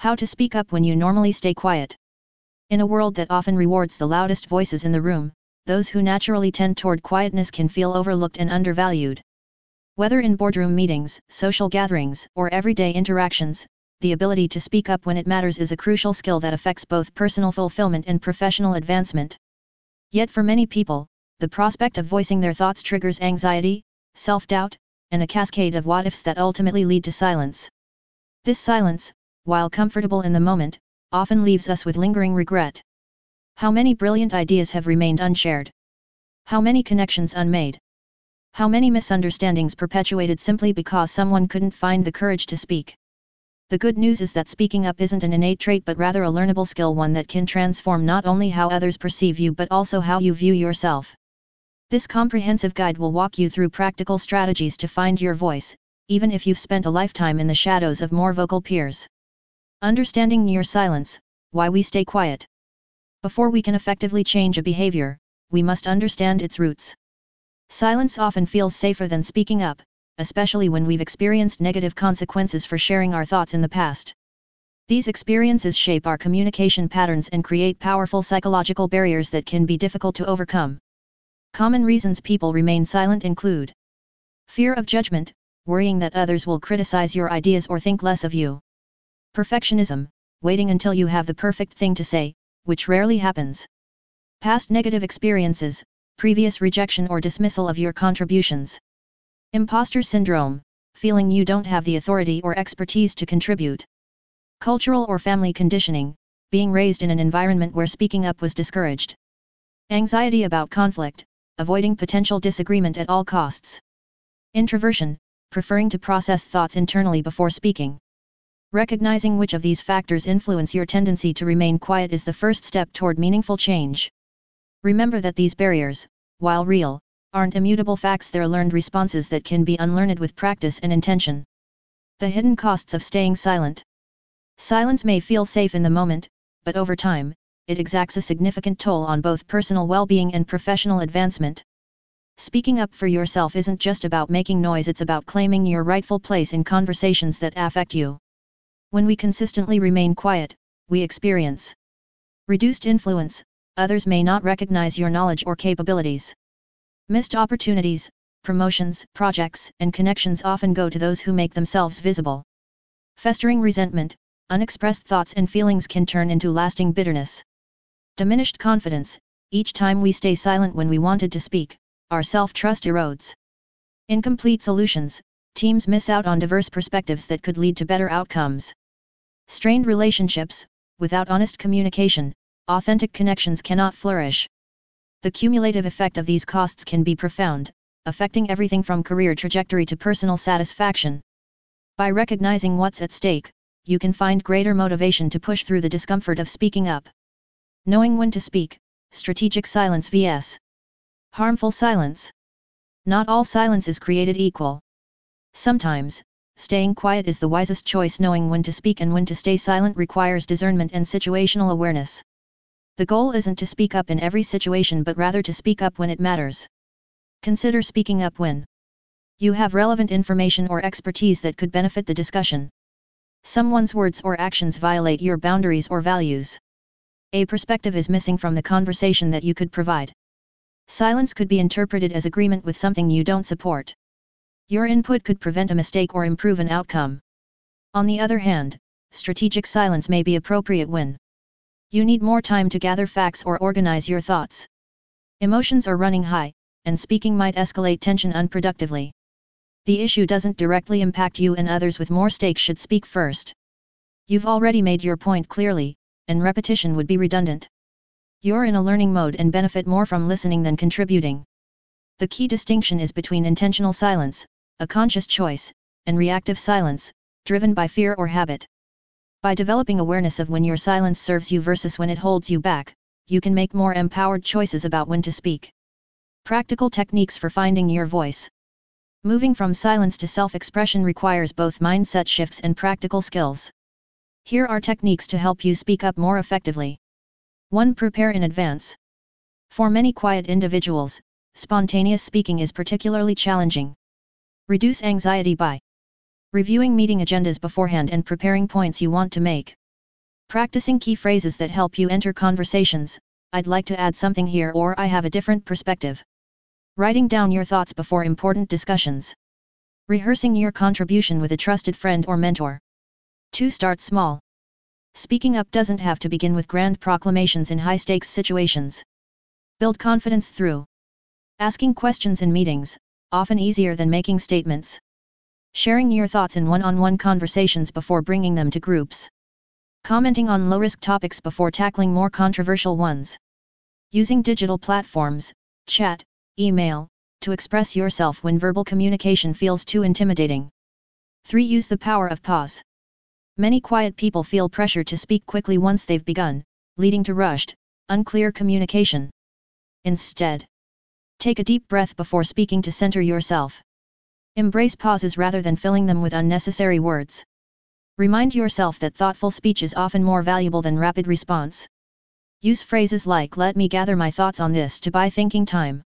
How to speak up when you normally stay quiet. In a world that often rewards the loudest voices in the room, those who naturally tend toward quietness can feel overlooked and undervalued. Whether in boardroom meetings, social gatherings, or everyday interactions, the ability to speak up when it matters is a crucial skill that affects both personal fulfillment and professional advancement. Yet for many people, the prospect of voicing their thoughts triggers anxiety, self-doubt, and a cascade of what-ifs that ultimately lead to silence. This silence, while comfortable in the moment, often leaves us with lingering regret. How many brilliant ideas have remained unshared? How many connections unmade? How many misunderstandings perpetuated simply because someone couldn't find the courage to speak? The good news is that speaking up isn't an innate trait but rather a learnable skill, one that can transform not only how others perceive you but also how you view yourself. This comprehensive guide will walk you through practical strategies to find your voice, even if you've spent a lifetime in the shadows of more vocal peers. Understanding your silence, why we stay quiet. Before we can effectively change a behavior, we must understand its roots. Silence often feels safer than speaking up, especially when we've experienced negative consequences for sharing our thoughts in the past. These experiences shape our communication patterns and create powerful psychological barriers that can be difficult to overcome. Common reasons people remain silent include fear of judgment, worrying that others will criticize your ideas or think less of you. Perfectionism, waiting until you have the perfect thing to say, which rarely happens. Past negative experiences, previous rejection or dismissal of your contributions. Imposter syndrome, feeling you don't have the authority or expertise to contribute. Cultural or family conditioning, being raised in an environment where speaking up was discouraged. Anxiety about conflict, avoiding potential disagreement at all costs. Introversion, preferring to process thoughts internally before speaking. Recognizing which of these factors influence your tendency to remain quiet is the first step toward meaningful change. Remember that these barriers, while real, aren't immutable facts, they're learned responses that can be unlearned with practice and intention. The hidden costs of staying silent. Silence may feel safe in the moment, but over time, it exacts a significant toll on both personal well-being and professional advancement. Speaking up for yourself isn't just about making noise, it's about claiming your rightful place in conversations that affect you. When we consistently remain quiet, we experience reduced influence. Others may not recognize your knowledge or capabilities. Missed opportunities, promotions, projects, and connections often go to those who make themselves visible. Festering resentment, unexpressed thoughts and feelings can turn into lasting bitterness. Diminished confidence, each time we stay silent when we wanted to speak, our self-trust erodes. Incomplete solutions, teams miss out on diverse perspectives that could lead to better outcomes. Strained relationships, without honest communication, authentic connections cannot flourish. The cumulative effect of these costs can be profound, affecting everything from career trajectory to personal satisfaction. By recognizing what's at stake, you can find greater motivation to push through the discomfort of speaking up. Knowing when to speak, strategic silence vs. harmful silence. Not all silence is created equal. Sometimes, staying quiet is the wisest choice. Knowing when to speak and when to stay silent requires discernment and situational awareness. The goal isn't to speak up in every situation but rather to speak up when it matters. Consider speaking up when you have relevant information or expertise that could benefit the discussion. Someone's words or actions violate your boundaries or values. A perspective is missing from the conversation that you could provide. Silence could be interpreted as agreement with something you don't support. Your input could prevent a mistake or improve an outcome. On the other hand, strategic silence may be appropriate when you need more time to gather facts or organize your thoughts. Emotions are running high, and speaking might escalate tension unproductively. The issue doesn't directly impact you, and others with more stakes should speak first. You've already made your point clearly, and repetition would be redundant. You're in a learning mode and benefit more from listening than contributing. The key distinction is between intentional silence, a conscious choice, and reactive silence, driven by fear or habit. By developing awareness of when your silence serves you versus when it holds you back, you can make more empowered choices about when to speak. Practical techniques for finding your voice. Moving from silence to self-expression requires both mindset shifts and practical skills. Here are techniques to help you speak up more effectively. 1. Prepare in advance. For many quiet individuals, spontaneous speaking is particularly challenging. Reduce anxiety by reviewing meeting agendas beforehand and preparing points you want to make. Practicing key phrases that help you enter conversations. I'd like to add something here, or I have a different perspective. Writing down your thoughts before important discussions. Rehearsing your contribution with a trusted friend or mentor. 2. Start small. Speaking up doesn't have to begin with grand proclamations in high-stakes situations. Build confidence through asking questions in meetings, often easier than making statements. Sharing your thoughts in one-on-one conversations before bringing them to groups. Commenting on low-risk topics before tackling more controversial ones. Using digital platforms, chat, email, to express yourself when verbal communication feels too intimidating. 3. Use the power of pause. Many quiet people feel pressure to speak quickly once they've begun, leading to rushed, unclear communication. Instead, take a deep breath before speaking to center yourself. Embrace pauses rather than filling them with unnecessary words. Remind yourself that thoughtful speech is often more valuable than rapid response. Use phrases like "let me gather my thoughts on this" to buy thinking time.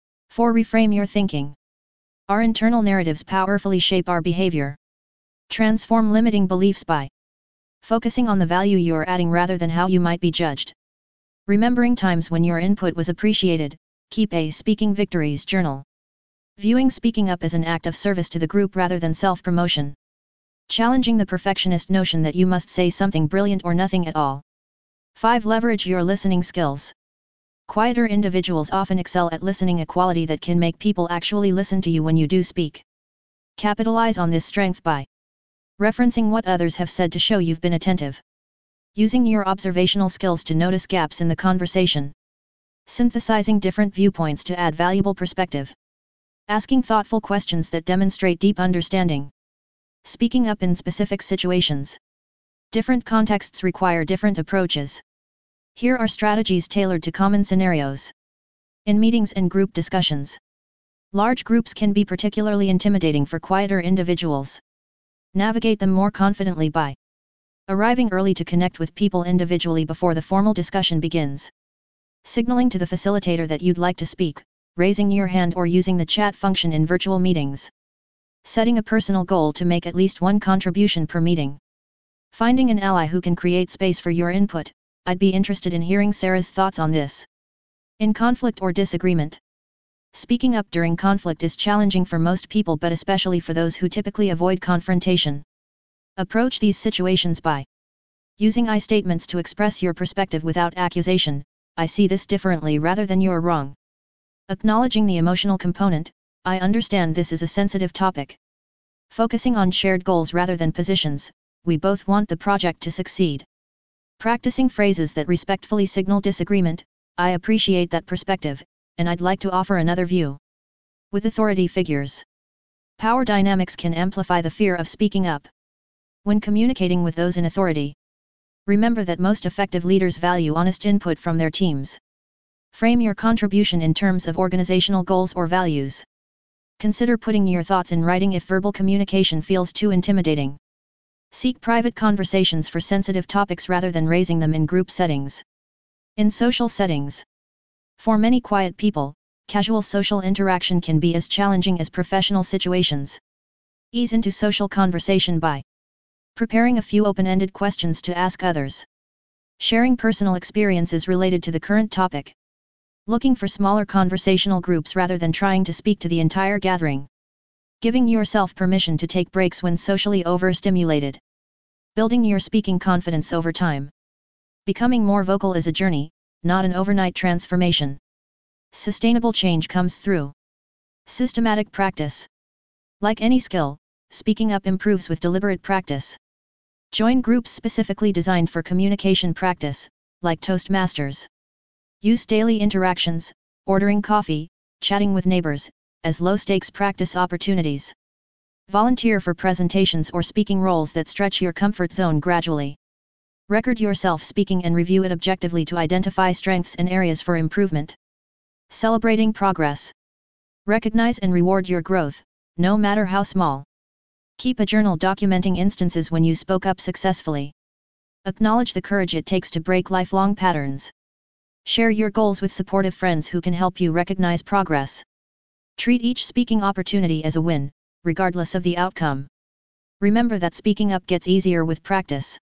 4. Reframe your thinking. Our internal narratives powerfully shape our behavior. Transform limiting beliefs by focusing on the value you're adding rather than how you might be judged. Remembering times when your input was appreciated. Keep a speaking victories journal. Viewing speaking up as an act of service to the group rather than self-promotion. Challenging the perfectionist notion that you must say something brilliant or nothing at all. 5. Leverage your listening skills. Quieter individuals often excel at listening, a quality that can make people actually listen to you when you do speak. Capitalize on this strength by referencing what others have said to show you've been attentive. Using your observational skills to notice gaps in the conversation. Synthesizing different viewpoints to add valuable perspective. Asking thoughtful questions that demonstrate deep understanding. Speaking up in specific situations. Different contexts require different approaches. Here are strategies tailored to common scenarios. In meetings and group discussions. Large groups can be particularly intimidating for quieter individuals. Navigate them more confidently by arriving early to connect with people individually before the formal discussion begins. Signaling to the facilitator that you'd like to speak, raising your hand or using the chat function in virtual meetings. Setting a personal goal to make at least one contribution per meeting. Finding an ally who can create space for your input. I'd be interested in hearing Sarah's thoughts on this. In conflict or disagreement. Speaking up during conflict is challenging for most people, but especially for those who typically avoid confrontation. Approach these situations by using I statements to express your perspective without accusation. I see this differently rather than you're wrong. Acknowledging the emotional component. I understand this is a sensitive topic. Focusing on shared goals rather than positions. We both want the project to succeed. Practicing phrases that respectfully signal disagreement. I appreciate that perspective, and I'd like to offer another view. With authority figures. Power dynamics can amplify the fear of speaking up. When communicating with those in authority, remember that most effective leaders value honest input from their teams. Frame your contribution in terms of organizational goals or values. Consider putting your thoughts in writing if verbal communication feels too intimidating. Seek private conversations for sensitive topics rather than raising them in group settings. In social settings. For many quiet people, casual social interaction can be as challenging as professional situations. Ease into social conversation by preparing a few open-ended questions to ask others. Sharing personal experiences related to the current topic. Looking for smaller conversational groups rather than trying to speak to the entire gathering. Giving yourself permission to take breaks when socially overstimulated. Building your speaking confidence over time. Becoming more vocal is a journey, not an overnight transformation. Sustainable change comes through systematic practice. Like any skill, speaking up improves with deliberate practice. Join groups specifically designed for communication practice, like Toastmasters. Use daily interactions, ordering coffee, chatting with neighbors, as low-stakes practice opportunities. Volunteer for presentations or speaking roles that stretch your comfort zone gradually. Record yourself speaking and review it objectively to identify strengths and areas for improvement. Celebrating progress. Recognize and reward your growth, no matter how small. Keep a journal documenting instances when you spoke up successfully. Acknowledge the courage it takes to break lifelong patterns. Share your goals with supportive friends who can help you recognize progress. Treat each speaking opportunity as a win, regardless of the outcome. Remember that speaking up gets easier with practice.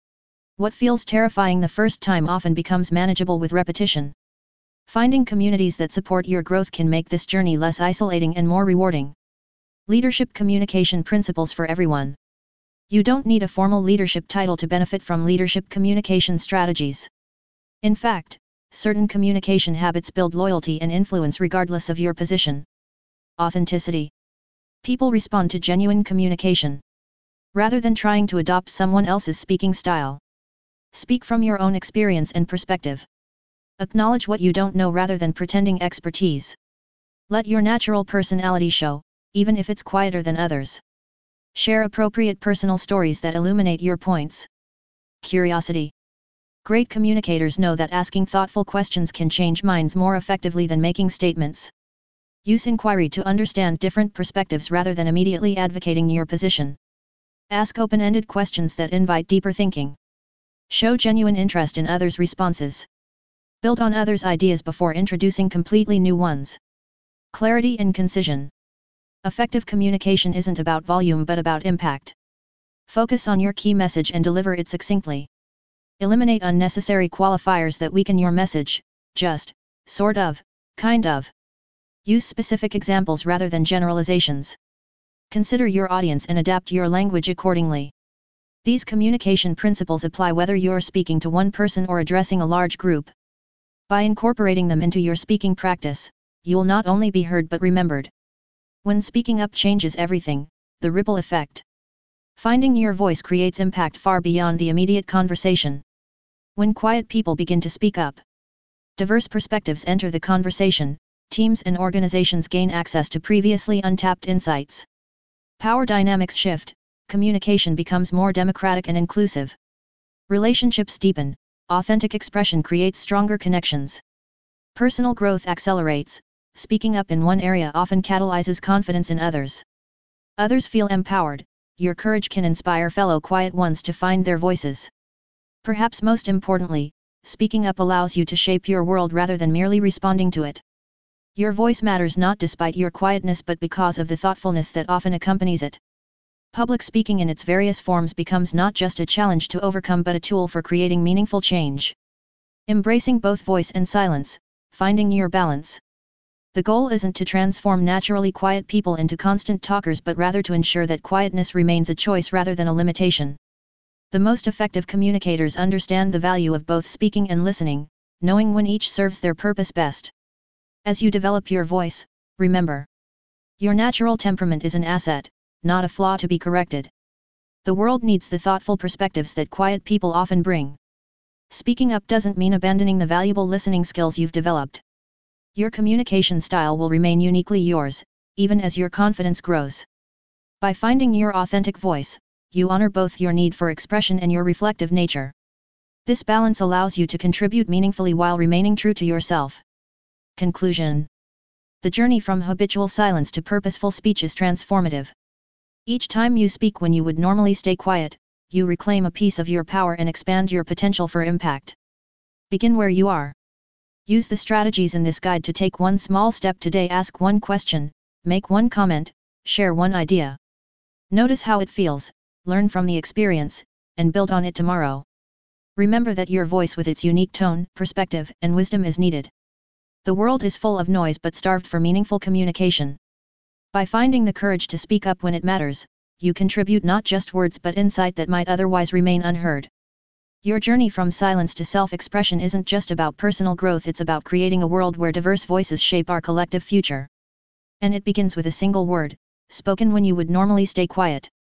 What feels terrifying the first time often becomes manageable with repetition. Finding communities that support your growth can make this journey less isolating and more rewarding. Leadership communication principles for everyone. You don't need a formal leadership title to benefit from leadership communication strategies. In fact, certain communication habits build loyalty and influence regardless of your position. Authenticity. People respond to genuine communication. Rather than trying to adopt someone else's speaking style. Speak from your own experience and perspective. Acknowledge what you don't know rather than pretending expertise. Let your natural personality show, even if it's quieter than others. Share appropriate personal stories that illuminate your points. Curiosity. Great communicators know that asking thoughtful questions can change minds more effectively than making statements. Use inquiry to understand different perspectives rather than immediately advocating your position. Ask open-ended questions that invite deeper thinking. Show genuine interest in others' responses. Build on others' ideas before introducing completely new ones. Clarity and concision. Effective communication isn't about volume but about impact. Focus on your key message and deliver it succinctly. Eliminate unnecessary qualifiers that weaken your message, just, sort of, kind of. Use specific examples rather than generalizations. Consider your audience and adapt your language accordingly. These communication principles apply whether you're speaking to one person or addressing a large group. By incorporating them into your speaking practice, you'll not only be heard but remembered. When speaking up changes everything, the ripple effect. Finding your voice creates impact far beyond the immediate conversation. When quiet people begin to speak up, diverse perspectives enter the conversation, teams and organizations gain access to previously untapped insights. Power dynamics shift, communication becomes more democratic and inclusive. Relationships deepen, authentic expression creates stronger connections. Personal growth accelerates, speaking up in one area often catalyzes confidence in others. Others feel empowered, your courage can inspire fellow quiet ones to find their voices. Perhaps most importantly, speaking up allows you to shape your world rather than merely responding to it. Your voice matters not despite your quietness but because of the thoughtfulness that often accompanies it. Public speaking in its various forms becomes not just a challenge to overcome but a tool for creating meaningful change. Embracing both voice and silence, finding your balance. The goal isn't to transform naturally quiet people into constant talkers but rather to ensure that quietness remains a choice rather than a limitation. The most effective communicators understand the value of both speaking and listening, knowing when each serves their purpose best. As you develop your voice, remember, your natural temperament is an asset, not a flaw to be corrected. The world needs the thoughtful perspectives that quiet people often bring. Speaking up doesn't mean abandoning the valuable listening skills you've developed. Your communication style will remain uniquely yours, even as your confidence grows. By finding your authentic voice, you honor both your need for expression and your reflective nature. This balance allows you to contribute meaningfully while remaining true to yourself. Conclusion. The journey from habitual silence to purposeful speech is transformative. Each time you speak when you would normally stay quiet, you reclaim a piece of your power and expand your potential for impact. Begin where you are. Use the strategies in this guide to take one small step today. Ask one question, make one comment, share one idea. Notice how it feels, learn from the experience, and build on it tomorrow. Remember that your voice with its unique tone, perspective, and wisdom is needed. The world is full of noise but starved for meaningful communication. By finding the courage to speak up when it matters, you contribute not just words but insight that might otherwise remain unheard. Your journey from silence to self-expression isn't just about personal growth, it's about creating a world where diverse voices shape our collective future. And it begins with a single word, spoken when you would normally stay quiet.